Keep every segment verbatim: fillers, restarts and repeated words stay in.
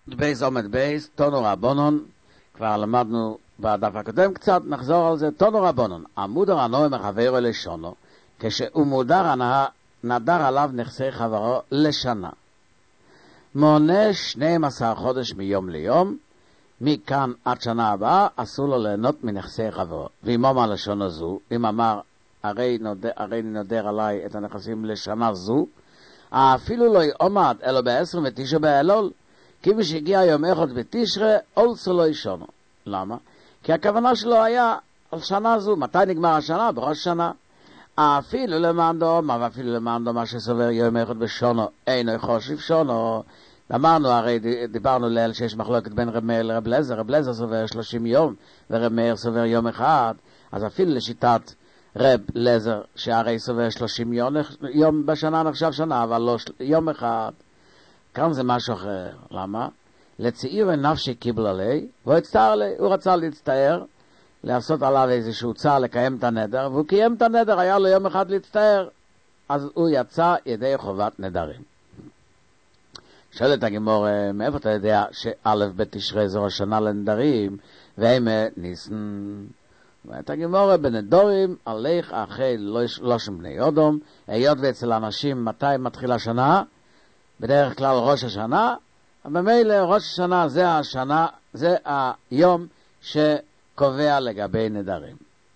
בייס עומד בייס, תונו רבונון, כבר למדנו בדף הקודם קצת, נחזור על זה, תונו רבונון, עמוד הרנוי מחברו לשונו, כשהוא מודר הנאה, נדר עליו נכסי חברו לשנה. מונה שנים עשר חודש מיום ליום, מכאן עד שנה הבאה, אסור לו ליהנות מנכסי חברו. ואם אמר לשון זו, אם אמר, הרי נודר, הרי נודר עליי את הנכסים לשנה זו, אפילו לא יעמד אלו בעשרים ותשע באלול, כי כשהגיע יום אחד בתשרה, אולסו לא ישונו. למה? כי הכוונה שלו היה על שנה זו. מתי נגמר השנה? בראש שנה. אפילו למען דומה, ואפילו למען דומה שסובר יום אחד בשונו, אינו חושב שונו. אמרנו, הרי דיברנו ליל שיש מחלוקת בין רב מאיר לרב לזר, רב לזר סובר שלושים יום, ורב מאיר סובר יום אחד, אז אפילו לשיטת רב לזר, שהרי סובר שלושים יום, יום בשנה נחשב שנה, אבל לא יום אחד. כאן זה משהו אחר. למה? לצעיר נפשי קיבל עלי, והוא הצטער לי, הוא רצה להצטער, לעשות עליו איזשהו צער, לקיים את הנדר, והוא קיים את הנדר, היה לו יום אחד להצטער, אז הוא יצא ידי חובת נדרים. שואלת הגמור, מאיפה אתה יודע שא' בתשרי זו השנה לנדרים, והם ניסן? ואת הגמור, בנדורים, עליך אחרי לא שם בני יודום, היות ואצל אנשים מתי מתחילה השנה? בדרך כלל ראש השנה, במילא ראש השנה זה השנה, זה היום שקובע לגבי נדרים.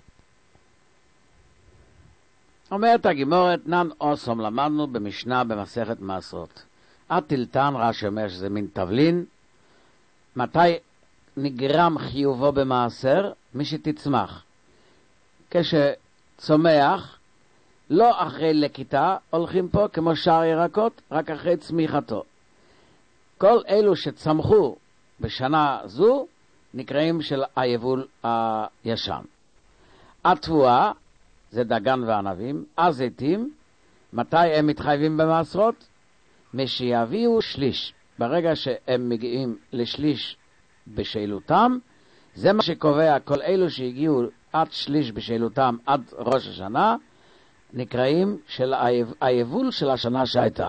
אומרת הגמורת, נן אוסום למדנו במשנה במסכת מעשרות. התלתן רש"י אומר שזה מין תבלין, מתי נגרם חיובו במעשר? מי שתצמח. כשצומח, לא אחרי לקיטה, הולכים פה כמו שאר ירקות, רק אחרי צמיחתו. כל אלו שצמחו בשנה זו, נקראים של היבול הישן. התבואה, זה דגן וענבים, הזיתים, מתי הם מתחייבים במעשרות? משיביאו שליש. ברגע שהם מגיעים לשליש בשאלותם, זה מה שקובע כל אלו שהגיעו עד שליש בשאלותם עד ראש השנה, נקראים של היבול של השנה שהייתה.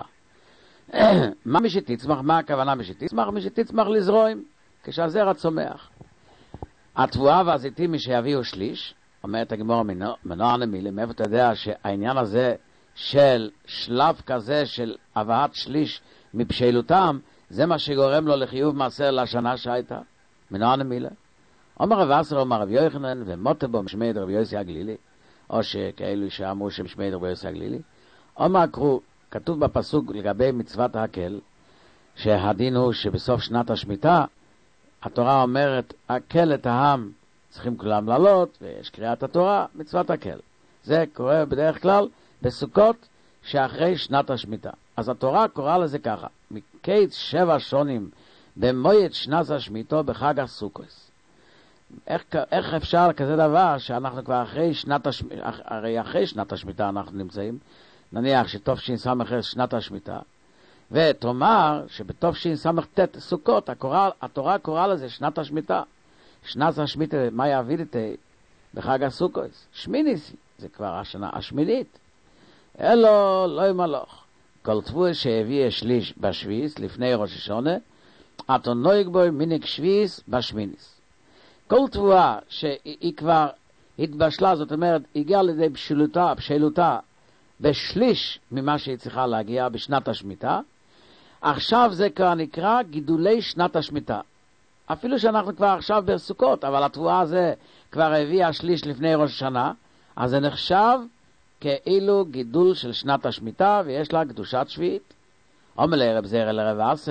מה מי שתצמח? מה הכוונה מי שתצמח? מי שתצמח לזרועים, כשהזרע צומח. התבואה והזיתים מי שיביאו שליש, אומרת הגמרא מנוע נמילה, מאיפה אתה יודע שהעניין הזה של שלב כזה של הבאת שליש מבשלותם, זה מה שגורם לו לחיוב מעשר לשנה שהייתה? מנוע נמילה. אומר רב אסר, אומר רב יוחנן, ומוטה בו משמעית רב יוסי הגלילי, או שכאלו שאמרו שמשמעית רב יוסי הגלילי. אומר קרו, כתוב בפסוק לגבי מצוות הקל, שהדין הוא שבסוף שנת השמיטה, התורה אומרת, הקל את העם צריכים כולם לעלות, ויש קריאת התורה, מצוות הקל. זה קורה בדרך כלל בסוכות שאחרי שנת השמיטה. אז התורה קוראה לזה ככה, מקץ שבע שונים במועד שנת השמיטה בחג הסוכות. איך, איך אפשר כזה דבר שאנחנו כבר אחרי שנת השמיטה, הרי אחרי שנת השמיטה אנחנו נמצאים, נניח שטוב שינסמך שנת השמיטה, ותאמר שבטוב שינסמך תת סוכות, התורה, התורה קוראה לזה שנת השמיטה. שנת השמיטה, מה יעביד את בחג הסוכות? שמיניס, זה כבר השנה השמינית. אלו לא ימלוך. כל תבואה שהביא שליש בשביס, לפני ראש השונה, אתה נויג בו מניק שביס בשמיניס. כל תבואה שהיא כבר התבשלה, זאת אומרת, הגיעה לידי בשלותה, בשלותה, בשליש ממה שהיא צריכה להגיע בשנת השמיטה, עכשיו זה כבר נקרא גידולי שנת השמיטה. אפילו שאנחנו כבר עכשיו בסוכות, אבל התבואה הזה כבר הביאה שליש לפני ראש השנה, אז זה נחשב כאילו גידול של שנת השמיטה, ויש לה קדושת שביעית. אומר לרב זרע לרב אסה,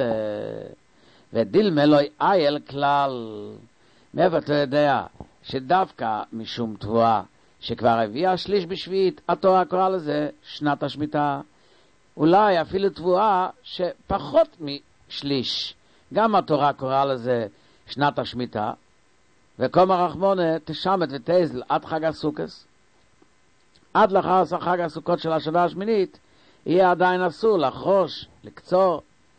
ודיל מלוי אייל כלל. מאיפה אתה יודע שדווקא משום תבואה שכבר הביאה שליש בשביעית, התורה קוראה לזה שנת השמיטה. אולי אפילו תבואה שפחות משליש, גם התורה קוראה לזה שנת השמיטה, וקומר רחמונה תשמת ותזל עד חג הסוכות. עד לאחר חג הסוכות של השנה השמינית, יהיה עדיין אסור לחרוש, לקצור.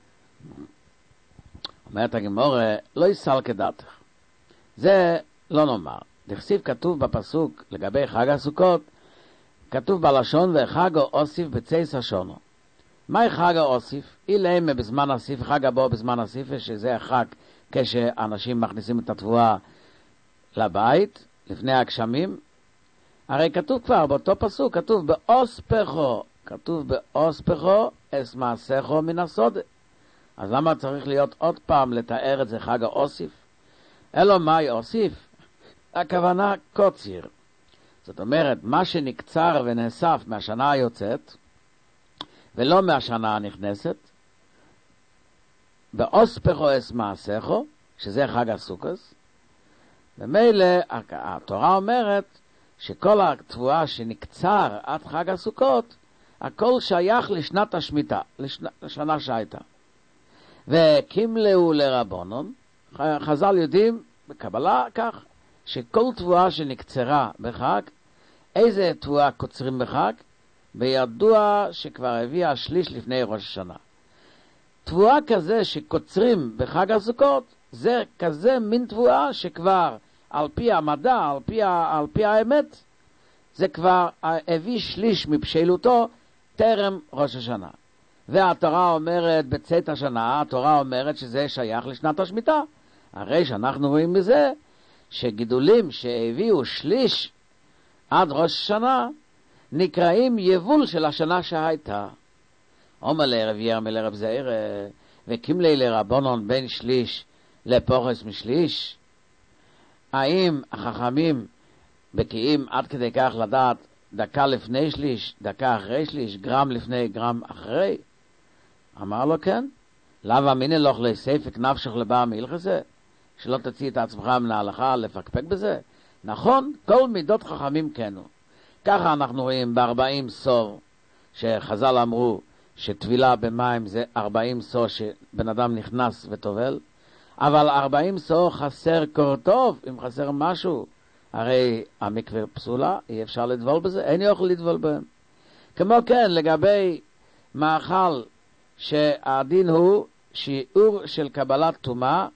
אומרת הגמרא, לא יסל כדעתך. זה לא נאמר. דכסיב כתוב בפסוק לגבי חג הסוכות, כתוב בלשון וחגו אוסיף בצייס השונו. מהי חג האוסיף? אילמה בזמן הסיף, חג הבא בזמן הסיף, שזה החג כשאנשים מכניסים את התבואה לבית, לפני הגשמים. הרי כתוב כבר באותו פסוק, כתוב באוספכו, כתוב באוספכו אס מעשכו מן הסודה. אז למה צריך להיות עוד פעם לתאר את זה חג האוסיף? אלו מהי אוסיף? הכוונה קוציר. זאת אומרת, מה שנקצר ונאסף מהשנה היוצאת, ולא מהשנה הנכנסת, באוספכו אס מעשכו, שזה חג הסוכות, במילא התורה אומרת שכל התבואה שנקצר עד חג הסוכות, הכל שייך לשנת השמיטה, לשנה, לשנה שהייתה. וקימלאו לרבונון, חז"ל יודעים בקבלה כך, שכל תבואה שנקצרה בחג, איזה תבואה קוצרים בחג? בידוע שכבר הביאה שליש לפני ראש השנה. תבואה כזה שקוצרים בחג הסוכות, זה כזה מין תבואה שכבר על פי המדע, על פי, על פי האמת, זה כבר הביא שליש מבשלותו טרם ראש השנה. והתורה אומרת בצאת השנה, התורה אומרת שזה שייך לשנת השמיטה. הרי שאנחנו רואים בזה שגידולים שהביאו שליש עד ראש השנה נקראים יבול של השנה שהייתה. אומר לרב ירמי לרב זעיר, וקימלי לרבונון בין שליש לפורס משליש. האם החכמים בקיאים עד כדי כך לדעת דקה לפני שליש, דקה אחרי שליש, גרם לפני, גרם אחרי? אמר לו כן. למה מיני לוך לספק נפשך לבא מלכזה? שלא תציא את עצמך מן ההלכה לפקפק בזה? נכון, כל מידות חכמים כנו. ככה אנחנו רואים בארבעים סור, שחז"ל אמרו שטבילה במים זה ארבעים סור שבן אדם נכנס וטובל, אבל ארבעים סור חסר קורטוב, אם חסר משהו, הרי המקווה פסולה, אי אפשר לדבול בזה, אין יוכל לדבול בהם. כמו כן, לגבי מאכל שהדין הוא שיעור של קבלת טומאה,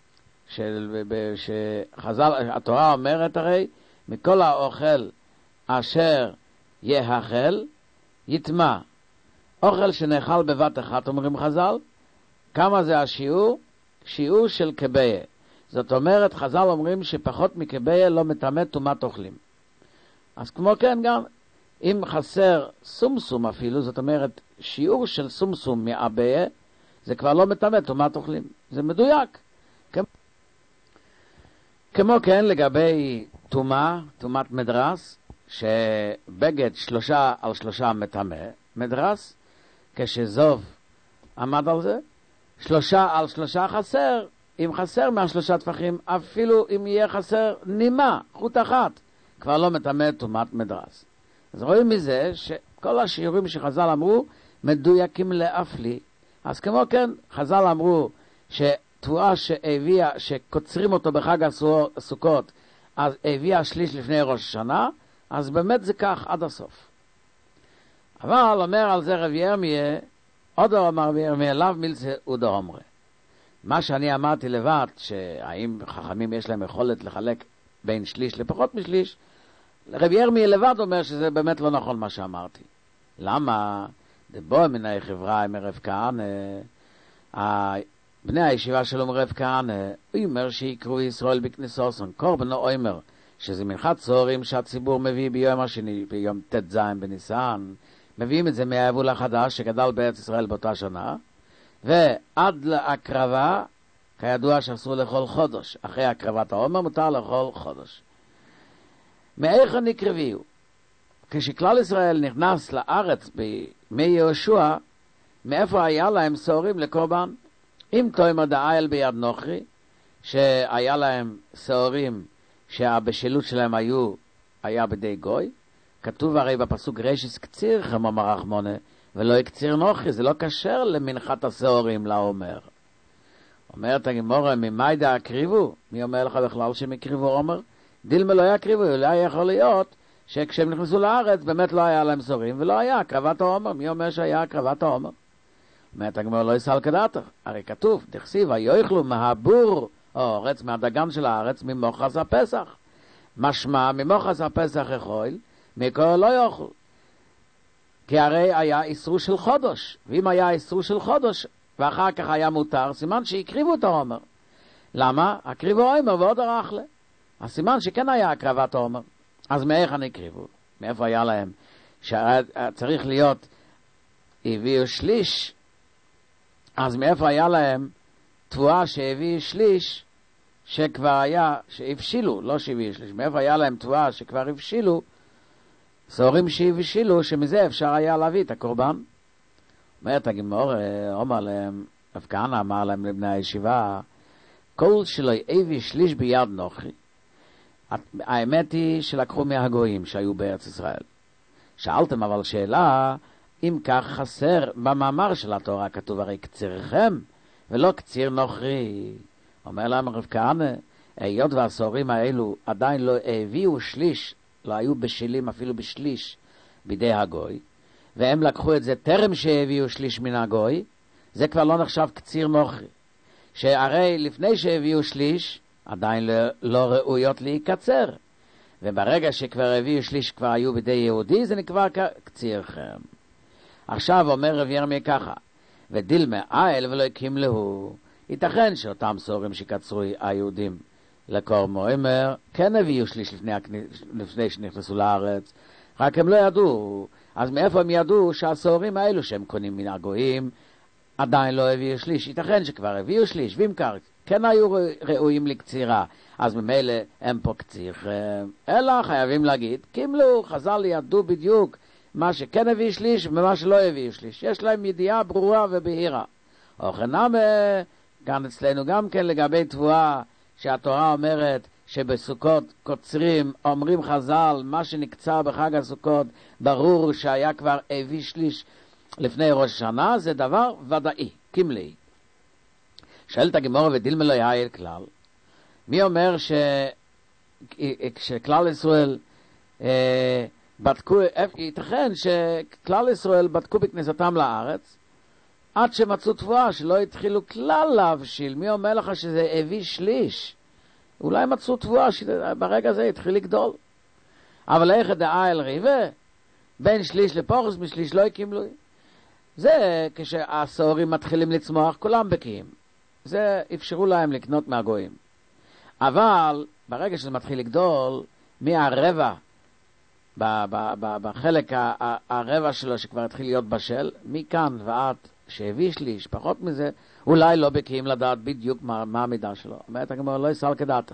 שחז"ל, התורה אומרת הרי, מכל האוכל אשר יאכל, יטמא. אוכל שנאכל בבת אחת, אומרים חז"ל, כמה זה השיעור? שיעור של קביה. זאת אומרת, חז"ל אומרים שפחות מקביה לא מטמא טומאת אוכלים. אז כמו כן גם, אם חסר סומסום אפילו, זאת אומרת, שיעור של סומסום מעביה, זה כבר לא מטמא טומאת אוכלים. זה מדויק. כמו כן, לגבי טומאה, טומאת מדרס, שבגד שלושה על שלושה מטמא, מדרס, כשזוב עמד על זה, שלושה על שלושה חסר, אם חסר מהשלושה טפחים, אפילו אם יהיה חסר נימה, חוט אחת, כבר לא מטמא טומאת מדרס. אז רואים מזה שכל השיעורים שחז"ל אמרו, מדויקים לאפלי. אז כמו כן, חז"ל אמרו שתבואה שהביאה, שקוצרים אותו בחג הסוכות, אז הביאה שליש לפני ראש השנה, אז באמת זה כך עד הסוף. אבל אומר על זה רב ירמיה, עוד אמר רב ירמיה, לאו מילצה אודו אומרה. מה שאני אמרתי לבד, שהאם חכמים יש להם יכולת לחלק בין שליש לפחות משליש, רב ירמיה לבד אומר שזה באמת לא נכון מה שאמרתי. למה? דבוא מנהי חברה עם רב כהנא, בני הישיבה שלו מרב כהנא, הוא אומר שיקראו ישראל בכניסוסון, קורבנו אומר, שזה מנחת צהרים שהציבור מביא ביום השני, ביום ת' זין בניסן, מביאים את זה מהיבול החדש שגדל בארץ ישראל באותה שנה, ועד להקרבה, כידוע שאסור לאכול חודש, אחרי הקרבת העומר מותר לאכול חודש. מאיך נקרביו? כשכלל ישראל נכנס לארץ בימי יהושע, מאיפה היה להם סוהרים לקורבן? אם תאמר דאייל ביד נוכרי, שהיה להם סוהרים שהבשלות שלהם היו, היה בידי גוי, כתוב הרי בפסוק רשיס קציר חמו מרחמונה, ולא יקציר נוכרי, זה לא קשר למנחת הסוהרים לאומר. אומרת הגמרא, ממאי דה הקריבו? מי אומר לך בכלל שהם הקריבו אומר? דילמה לא יקריבו, אולי יכול להיות שכשהם נכנסו לארץ באמת לא היה להם סוהרים, ולא היה הקרבת העומר. מי אומר שהיה הקרבת העומר? אומרת הגמרא, לא יסל כדעתך, הרי כתוב, דכסיב, היוכלו מהבור הארץ, מהדגן של הארץ, ממוחס הפסח. משמע, ממוחס הפסח יכול, מכל לא יאכל. כי הרי היה איסור של חודש, ואם היה איסור של חודש, ואחר כך היה מותר, סימן שהקריבו את העומר. למה? הקריבו עומר ועוד הרחלה. הסימן שכן היה הקרבת העומר. אז מאיך אני הקריבו? מאיפה היה להם? שצריך להיות, הביאו שליש, אז מאיפה היה להם תבואה שהביאו שליש, שכבר היה, שהבשילו, לא שהביאו שליש, מאיפה היה להם תבואה שכבר הבשילו, סוהרים שהבשילו, שמזה אפשר היה להביא את הקורבן. אומרת הגמור, אומר להם, רב כהנא אמר להם לבני הישיבה, כל שלא הביא שליש ביד נוכרי. האמת היא שלקחו מהגויים שהיו בארץ ישראל. שאלתם אבל שאלה, אם כך חסר, במאמר של התורה כתוב הרי קצירכם, ולא קציר נוכרי. אומר להם רב כהנא, היות והסוהרים האלו עדיין לא הביאו שליש, לא היו בשלים אפילו בשליש בידי הגוי, והם לקחו את זה טרם שהביאו שליש מן הגוי, זה כבר לא נחשב קציר נוכרי. שהרי לפני שהביאו שליש, עדיין לא, לא ראויות להיקצר. וברגע שכבר הביאו שליש כבר היו בידי יהודי, זה נקבע קצירכם. עכשיו אומר רב ירמיה ככה, ודילמה איל ולא הקים להו. ייתכן שאותם סוהרים שקצרו היהודים לקורמו אומר, כן הביאו שליש לפני, לפני שנכנסו לארץ, רק הם לא ידעו. אז מאיפה הם ידעו שהסוהרים האלו שהם קונים מן הגויים, עדיין לא הביאו שליש? ייתכן שכבר הביאו שליש, ואם כך, כן היו ראויים לקצירה, אז ממילא הם פה קציר. אלא חייבים להגיד, קימלו, חז"ל ידעו בדיוק מה שכן הביא שליש ומה שלא הביא שליש. יש להם ידיעה ברורה ובהירה. אוכנם, כאן אצלנו גם כן לגבי תבואה, שהתורה אומרת שבסוכות קוצרים, אומרים חז"ל, מה שנקצר בחג הסוכות, ברור שהיה כבר הביא שליש לפני ראש השנה, זה דבר ודאי, קימלי. שואלת הגמרא ודילמה לא יעיל כלל. מי אומר ש... שכלל ישראל אה, בדקו, ייתכן שכלל ישראל בדקו בכניסתם לארץ, עד שמצאו תבואה שלא התחילו כלל להבשיל. מי אומר לך שזה הביא שליש? אולי מצאו תבואה שברגע זה התחיל לגדול. אבל איך דעה אל ריבה? בין שליש לפורס, משליש לא הקים זה כשהסוהרים מתחילים לצמוח, כולם בקיאים. זה אפשרו להם לקנות מהגויים. אבל ברגע שזה מתחיל לגדול, מהרבע, בחלק הרבע שלו שכבר התחיל להיות בשל, מכאן ועד שהביא שליש, פחות מזה, אולי לא בקיאים לדעת בדיוק מה, מה המידה שלו. אומרת הגמרא, לא יסל כדעתך.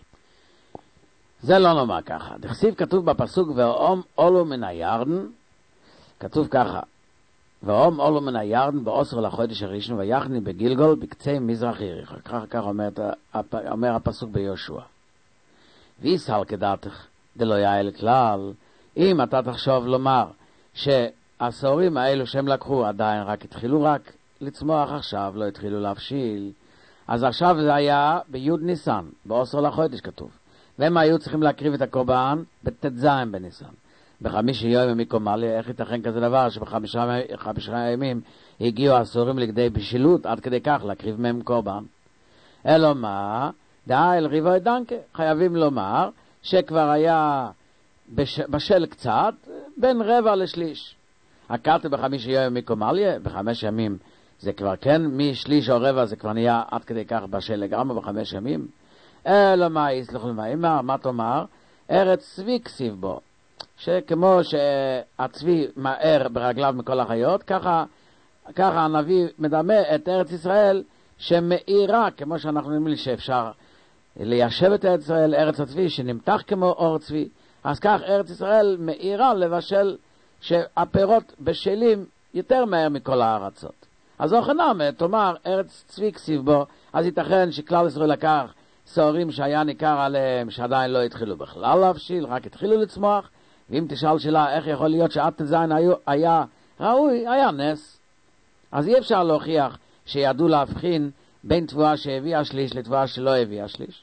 זה לא נאמר ככה. דכסיב כתוב בפסוק, ואום עולו מן הירדן, כתוב ככה, ואום עולו מן הירדן בעשר לחודש הראשון, ויחני בגילגול בקצה מזרח יריחו. ככה כך אומר, אומר הפסוק ביהושע. ויסל כדעתך, דלא יעיל כלל. אם אתה תחשוב לומר שהסוהרים האלו שהם לקחו עדיין רק התחילו רק לצמוח עכשיו, לא התחילו להבשיל, אז עכשיו זה היה ביוד ניסן, בעשר לחודש כתוב. והם היו צריכים להקריב את הקורבן בתזיים בניסן. בחמישה יום מקומליה, איך ייתכן כזה דבר שבחמישה ימים הגיעו הסוהרים לכדי בשילות, עד כדי כך להקריב מהם קורבן? אלא מה? דעה אל ריבוי דנקה. חייבים לומר שכבר היה בש... בשל קצת, בין רבע לשליש. הקרתי בחמישה יום מקומליה, בחמש ימים זה כבר כן, משליש או רבע זה כבר נהיה עד כדי כך בשל לגמרי בחמש ימים. אלא מה יסלחו למה, מה תאמר? ארץ צבי כסיב בו. שכמו שהצבי מאר ברגליו מכל החיות, ככה, ככה הנביא מדמה את ארץ ישראל שמאירה, כמו שאנחנו נאמרים שאפשר ליישב את ארץ ישראל, ארץ הצבי שנמתח כמו אור צבי, אז כך ארץ ישראל מאירה לבשל שהפירות בשלים יותר מהר מכל הארצות. אז אוכנם, תאמר, ארץ צבי כסיב בו, אז ייתכן שכלל ישראל לקח סוהרים שהיה ניכר עליהם שעדיין לא התחילו בכלל להבשיל, רק התחילו לצמוח. ואם תשאל שאלה איך יכול להיות שעד תזין היה, היה ראוי, היה נס. אז אי אפשר להוכיח שידעו להבחין בין תבואה שהביאה שליש לתבואה שלא הביאה שליש.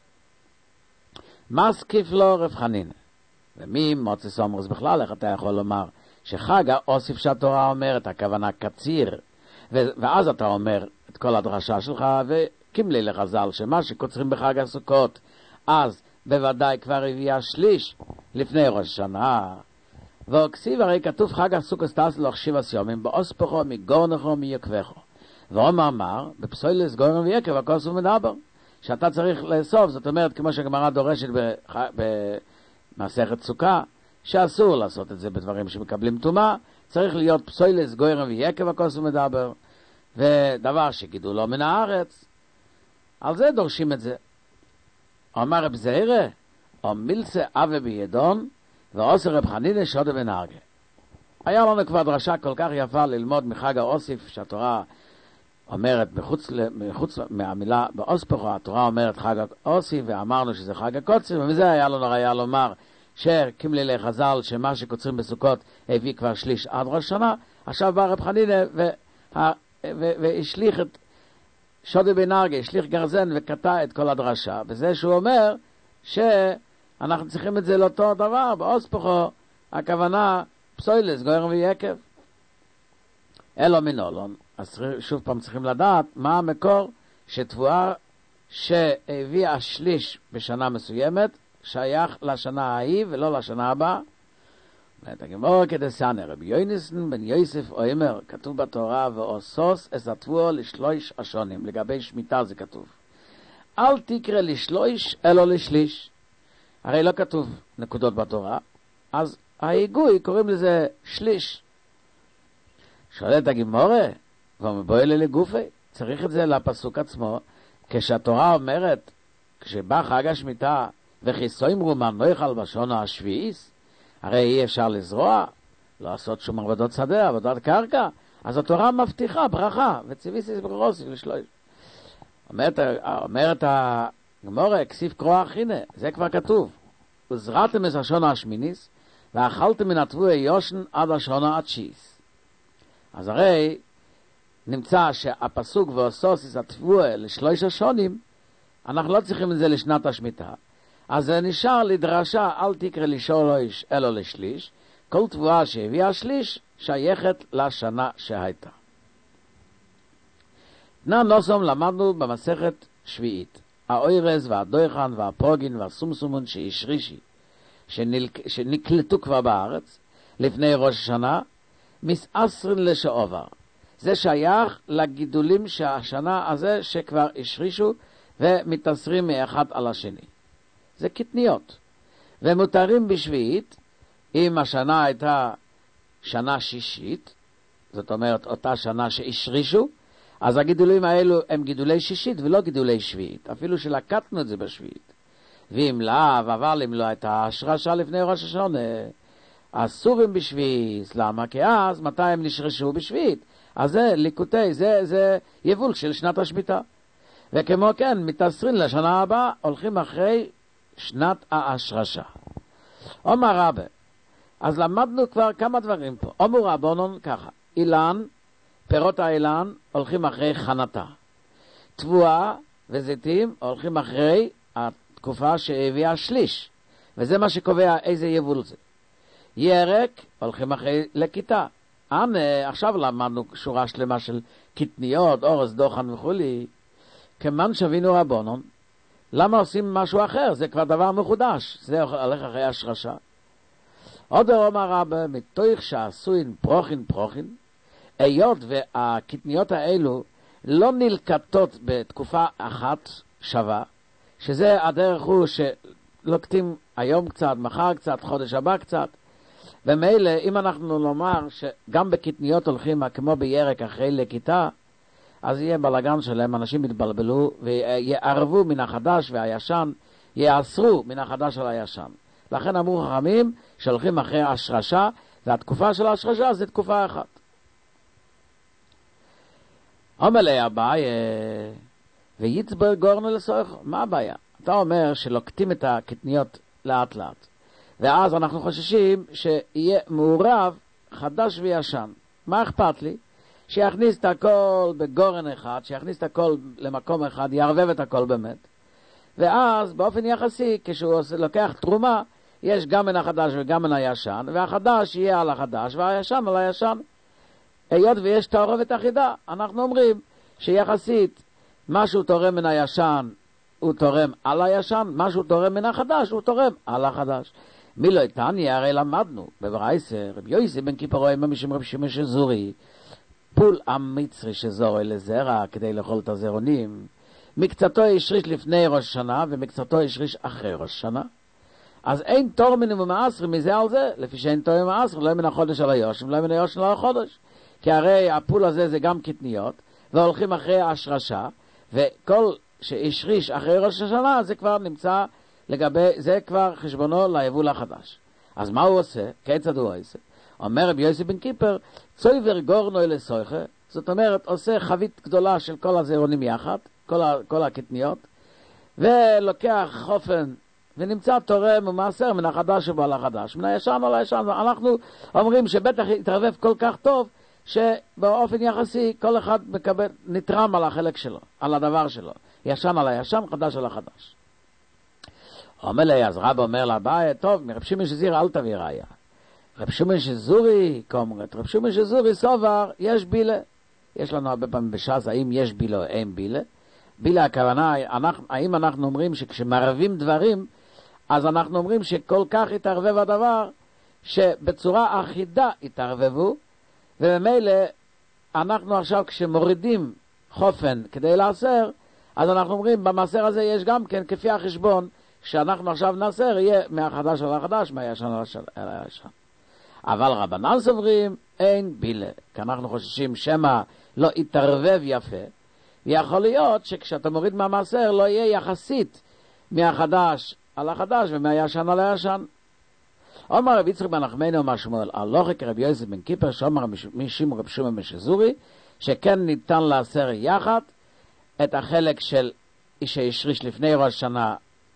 מסקיף לו רב חנינא. ומי מוצא סומרוס בכלל, איך אתה יכול לומר שחג האוסיף שהתורה אומרת, הכוונה קציר, ו- ואז אתה אומר את כל הדרשה שלך, וקימלי לחז"ל שמה שקוצרים בחג הסוכות, אז בוודאי כבר הביאה שליש לפני ראש השנה. וכסיב הרי כתוב חג הסוכות תעש לו שבעה ימים, באוספכו, מגורנכו, מיוקבכו. ואומר אמר, בפסוילס גורן ויקב, הכוס הוא מדבר. שאתה צריך לאסוף, זאת אומרת, כמו שהגמרא דורשת במסכת סוכה, שאסור לעשות את זה בדברים שמקבלים טומאה, צריך להיות פסוילס גורן ויקב, הכוס הוא מדבר, ודבר שגידולו מן הארץ. על זה דורשים את זה. אומר רב זעירא, או מילסה אבה בידון, ועושה רב חנינא שודה בנהרגה. היה לנו כבר דרשה כל כך יפה ללמוד מחג האוסיף, שהתורה אומרת מחוץ, מחוץ מהמילה באוספכו, התורה אומרת חג האוסיף, ואמרנו שזה חג הקוצר, ומזה היה לנו ראיה לומר שכמלילי חז"ל, שמה שקוצרים בסוכות הביא כבר שליש עד ראש שנה. עכשיו בא רב חנינא והשליך את שודה בנהרגה, השליך גרזן וקטע את כל הדרשה, בזה שהוא אומר שאנחנו צריכים את זה לאותו דבר, באוספכו, הכוונה פסוילס, גורן ויקב. אלו מנולון. אז שוב פעם צריכים לדעת מה המקור שתבואה שהביאה השליש בשנה מסוימת, שייך לשנה ההיא ולא לשנה הבאה. ואת הגמור כדסנה, רבי יוינסן בן יוסף אומר, כתוב בתורה, ואוסוס את התבואה לשלוש השונים. לגבי שמיטה זה כתוב. אל תקרא לשלוש אלא לשליש. הרי לא כתוב נקודות בתורה, אז ההיגוי קוראים לזה שליש. שואלת הגמורה, ומבואי אלה לגופי, צריך את זה לפסוק עצמו, כשהתורה אומרת, כשבא חג השמיטה, וכיסוים רומן לא יאכל בשונה השביעיס, הרי אי אפשר לזרוע, לא לעשות שום עבודות שדה, עבודת קרקע, אז התורה מבטיחה ברכה, וציוויסיס ברוסיס לשלוש. אומרת, אומרת הגמורה, כסיף קרוא החינה, זה כבר כתוב, וזרעתם את השונה השמיניס, ואכלתם מן התבואה יושן עד השונה התשיעיס. אז הרי נמצא שהפסוק ואוסוסיס התבואה לשלוש השונים, אנחנו לא צריכים את זה לשנת השמיטה. אז זה נשאר לדרשה, אל תקרא לשלוש אלא לשליש, כל תבואה שהביאה שליש שייכת לשנה שהייתה. תנא נוסום למדנו במסכת שביעית, האוירז והדויכן והפרוגין והסומסומון שהשרישי, שנק... שנקלטו כבר בארץ לפני ראש השנה, מסעשרין לשעובר. זה שייך לגידולים שהשנה הזה שכבר השרישו ומתעשרים מאחד על השני. זה קטניות. ומותרים בשביעית, אם השנה הייתה שנה שישית, זאת אומרת אותה שנה שהשרישו, אז הגידולים האלו הם גידולי שישית ולא גידולי שביעית, אפילו שלקטנו את זה בשביעית. ואם לא, אבל אם לא הייתה השרשה לפני ראש השנה, אסורים בשביעית. למה? כי אז מתי הם נשרשו בשביעית? אז זה ליקוטי, זה, זה יבול של שנת השמיטה. וכמו כן, מתעשרים לשנה הבאה, הולכים אחרי שנת ההשרשה. אומר רבי, אז למדנו כבר כמה דברים פה. אומר רבונון ככה, אילן, פירות האילן, הולכים אחרי חנתה. תבואה וזיתים, הולכים אחרי התקופה שהביאה שליש. וזה מה שקובע איזה יבול זה. ירק, הולכים אחרי לכיתה. אנה, עכשיו למדנו שורה שלמה של קטניות, אורז, דוחן וכולי. כמן שבינו רבונון, למה עושים משהו אחר? זה כבר דבר מחודש. זה הולך אחרי השרשה. עוד אומר רבי, מתוך שעשוין פרוחין פרוחין, היות והקטניות האלו לא נלקטות בתקופה אחת שווה, שזה הדרך הוא שלוקטים היום קצת, מחר קצת, חודש הבא קצת, ומילא אם אנחנו נאמר שגם בקטניות הולכים כמו בירק אחרי לכיתה, אז יהיה בלגן שלהם, אנשים יתבלבלו ויערבו מן החדש והישן, יאסרו מן החדש על הישן. לכן אמרו חכמים שהולכים אחרי השרשה, והתקופה של השרשה זה תקופה אחת. אומר לי אביי, ויצבר גורנו לסויכו, מה הבעיה? אתה אומר שלוקטים את הקטניות לאט לאט, ואז אנחנו חוששים שיהיה מעורב חדש וישן. מה אכפת לי? שיכניס את הכל בגורן אחד, שיכניס את הכל למקום אחד, יערבב את הכל באמת. ואז באופן יחסי, כשהוא לוקח תרומה, יש גם מן החדש וגם מן הישן, והחדש יהיה על החדש והישן על הישן. היות ויש תערובת אחידה, אנחנו אומרים שיחסית משהו תורם מן הישן הוא תורם על הישן, משהו תורם מן החדש הוא תורם על החדש. מי לא איתני, הרי למדנו בברייסה, רבי יוסי בן קיפר רואה משום רבי שמעון שזורי, פול המצרי שזורע לזרע כדי לאכול את הזרעונים, מקצתו השריש לפני ראש השנה ומקצתו השריש אחרי ראש השנה. אז אין תור מן ומעשרי מזה על זה, לפי שאין תור ומעשרי, לא מן החודש על היושם, לא מן היושם על החודש. כי הרי הפול הזה זה גם קטניות, והולכים אחרי השרשה, וכל שהשריש אחרי ראש השנה, זה כבר נמצא לגבי, זה כבר חשבונו ליבול החדש. אז מה הוא עושה? כיצד הוא עושה? אומר רבי יוסי בן קיפר, צויבר גורנוי לסויכה, זאת אומרת, עושה חבית גדולה של כל הזרעונים יחד, כל, ה, כל הקטניות, ולוקח חופן, ונמצא תורם ומעשר מן החדש שבו על החדש, מן הישן על הישן. אנחנו אומרים שבטח יתערבב כל כך טוב, שבאופן יחסי כל אחד מקבל, נתרם על החלק שלו, על הדבר שלו, ישן על הישן, חדש על החדש. אומר לי, אז רב אומר לה, ביי, טוב, מרב שמעון שזיר אל תביא ראיה. רב שמעון שזורי, כאומרת, רב שמעון שזורי סובר, יש בילה. יש לנו הרבה פעמים בש"ס, האם יש בילה או אין בילה. בילה הכוונה, אנחנו, האם אנחנו אומרים שכשמערבים דברים, אז אנחנו אומרים שכל כך יתערבב הדבר, שבצורה אחידה יתערבבו, ובמילא אנחנו עכשיו כשמורידים חופן כדי לעשר, אז אנחנו אומרים, במעשר הזה יש גם כן, כפי החשבון, שאנחנו עכשיו נעשר, יהיה מהחדש על החדש, מהישן על הישן. אבל רבנן סוברים, אין בילה. כי אנחנו חוששים שמה לא יתערבב יפה, ויכול להיות שכשאתה מוריד מהמעשר, לא יהיה יחסית מהחדש על החדש ומהישן על הישן. אומר רבי יצחק בן נחמני אומר שמואל, הלכה כרבי יוסי בן קיפר, שאומר משום רבי שמעון בן שזורי, שכן ניתן לעשר יחד את החלק של שהשריש לפני ראש השנה,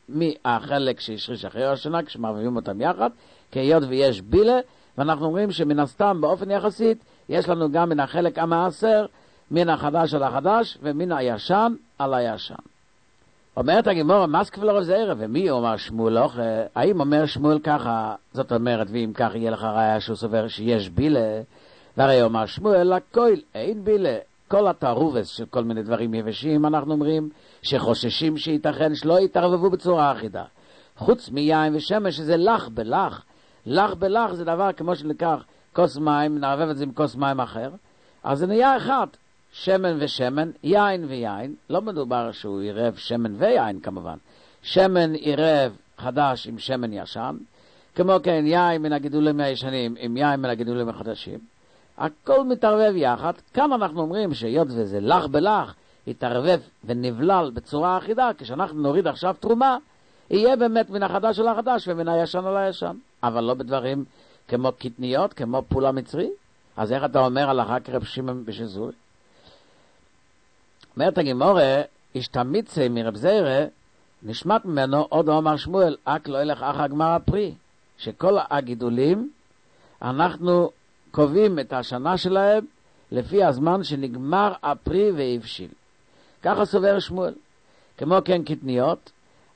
מהחלק שהשריש אחרי ראש השנה, כשמערבבים אותם יחד, כי היות ויש בילה, ואנחנו אומרים שמן הסתם באופן יחסית, יש לנו גם מן החלק המעשר, מן החדש על החדש, ומן הישן על הישן. אומרת הגמרא, מסקבל רב זעירא, ומי אומר שמואל? האם אומר שמואל ככה, זאת אומרת, ואם כך יהיה לך ראיה שהוא סובר שיש בילה, והרי אומר שמואל, הכל אין בילה. כל התערובס של כל מיני דברים יבשים, אנחנו אומרים שחוששים שייתכן שלא יתערבבו בצורה אחידה. חוץ מיין ושמש, שזה לח בלח. לח בלח זה דבר כמו שניקח כוס מים, נערבב את זה עם כוס מים אחר, אז זה נהיה אחד. שמן ושמן, יין ויין, לא מדובר שהוא ירב שמן ויין כמובן, שמן ירב חדש עם שמן ישן, כמו כן יין מן הגידולים הישנים עם יין מן הגידולים החדשים, הכל מתערבב יחד. כאן אנחנו אומרים שהיות וזה לח בלח, יתערבב ונבלל בצורה אחידה, כשאנחנו נוריד עכשיו תרומה, יהיה באמת מן החדש על החדש ומן הישן על הישן, אבל לא בדברים כמו קטניות, כמו פולה מצרי. אז איך אתה אומר הלכה כרב שמעון בן שזורי? אומרת הגמרא, השתמיצה מרב זעירא, נשמט ממנו עוד אומר שמואל, אק לא ילך אח הגמר הפרי, שכל הגידולים אנחנו קובעים את השנה שלהם לפי הזמן שנגמר הפרי והבשיל. ככה סובר שמואל. כמו כן קטניות,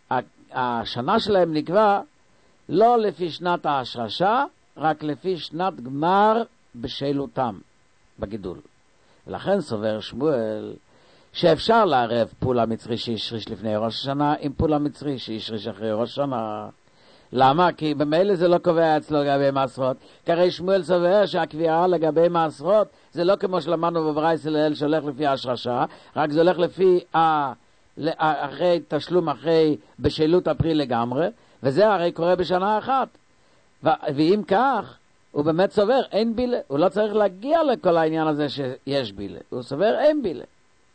השנה שלהם נקבע לא לפי שנת ההשרשה, רק לפי שנת גמר בשלותם בגידול. ולכן סובר שמואל שאפשר לערב פולה מצרי שישריש לפני ראש השנה עם פולה מצרי שישריש אחרי ראש השנה. למה? כי במילא זה לא קובע אצלו לגבי מעשרות. כי הרי שמואל סובר שהקביעה לגבי מעשרות זה לא כמו שלמדנו בברייתא לעיל שהולך לפי השרשה, רק זה הולך לפי ה... אחרי תשלום אחרי בשלות הפרי לגמרי, וזה הרי קורה בשנה אחת. ו... ואם כך, הוא באמת סובר אין בילה, הוא לא צריך להגיע לכל העניין הזה שיש בילה, הוא סובר אין בילה.